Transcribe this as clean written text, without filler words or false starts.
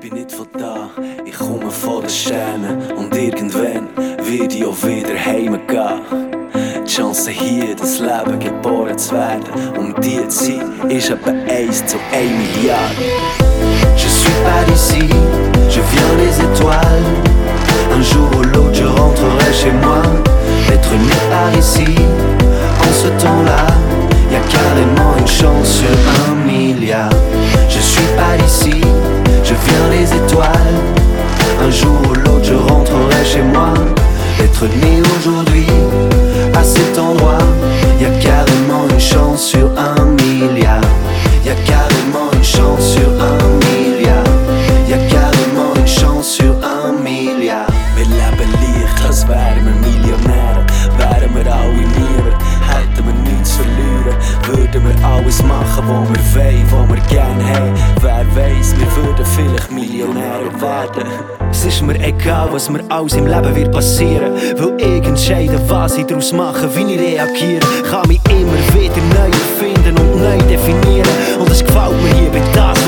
bin nicht von da, ich komme von den Sternen. Und irgendwann werde ich auch wieder heimgehen. Die Chance hier, das Leben geboren zu werden. Die Zeit ist etwa 1 zu 1 Milliarde. Je suis pas d'ici, je viens des étoiles. Un jour ou l'autre je rentrerai chez moi. Être né par ici, en ce temps-là, y a carrément une chance sur 1 milliard. Je suis pas d'ici, je viens des étoiles. Un jour ou l'autre je rentrerai chez moi. Être né aujourd'hui, à cet endroit, y a carrément une chance sur 1 milliard. Y a carrément une chance sur 1 milliard. Y a carrément une chance sur 1 milliard. Wir leben leicht, als wären wir Millionäre. Wären wir alle niemand, hätten wir nichts zu verlieren. Würden wir alles machen, was wir wollen, was wir gerne haben. Wer weiss, wir würden vielleicht Millionäre werden. Es ist mir egal, was mir alles im Leben wird passieren. Weil ich entscheide, was ich daraus mache, wie ich reagiere. Kann mich immer wieder neu erfinden und neu definieren. Und es gefällt mir hier, bin das